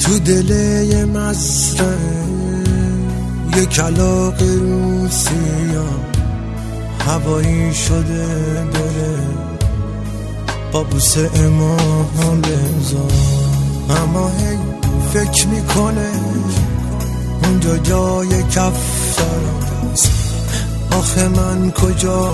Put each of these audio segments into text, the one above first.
تو دل یه مزرعه یه کلاغ روسیا هوایی شده داره با بوسه امام لزا، اما هی فکر میکنه اونجا جای کفتراست. آخه من کجا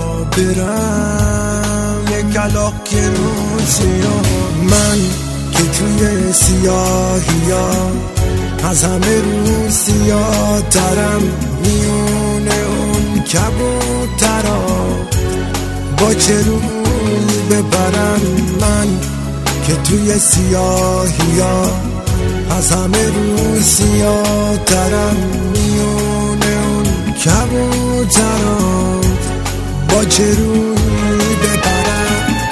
برم یه کلاغ که روسیا، من که توی سیاهیا از همه روسیا ترم، میونه اون کبوترا با چه روی ببرم. من که توی سیاهیا از همه روسیا ترم، میونه اون کبوترا با چه روی ببرم.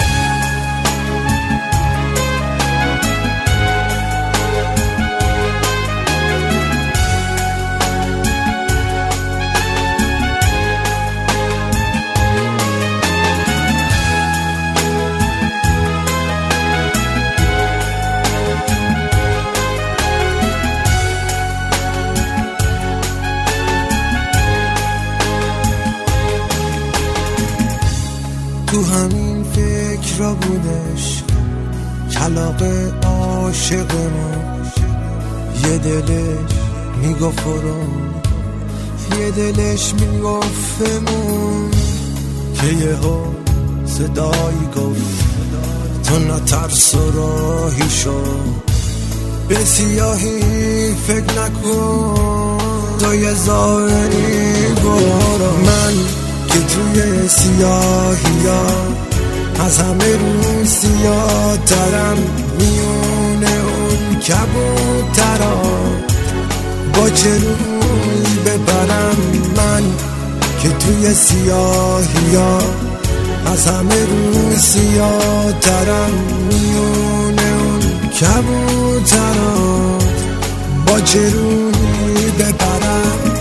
تو همین فکر را بودش کلاغ عاشق ما، یه دلش میگفت رو، یه دلش میگفتمون، که یه ها صدایی گفت تو نترس و راهی شو، به سیاهی فکر نکن، تو یه ظاهری برو. من که توی سیاهیا از همه روسیا ترم، میونه اون کبوترا با چه روی ببرم. من که توی سیاهیا از همه روسیا ترم، میونه اون کبوترا با چه روی ببرم.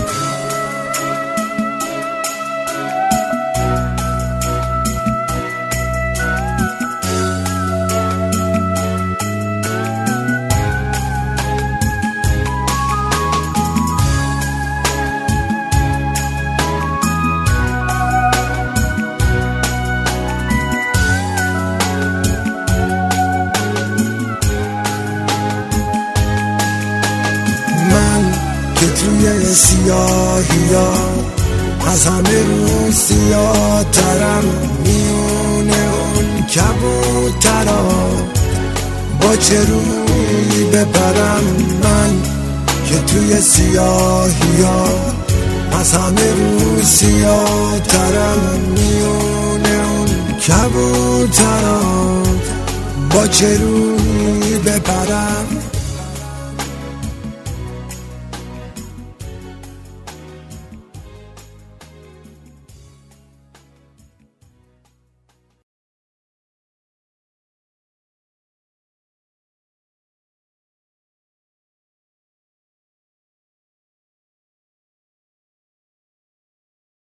که توی سیاهیا از همه روسیا ترم، میونه اون کبوترا با چه روی ببرم. من که توی سیاهیا از همه روسیا ترم، میونه اون کبوترا با چه روی ببرم.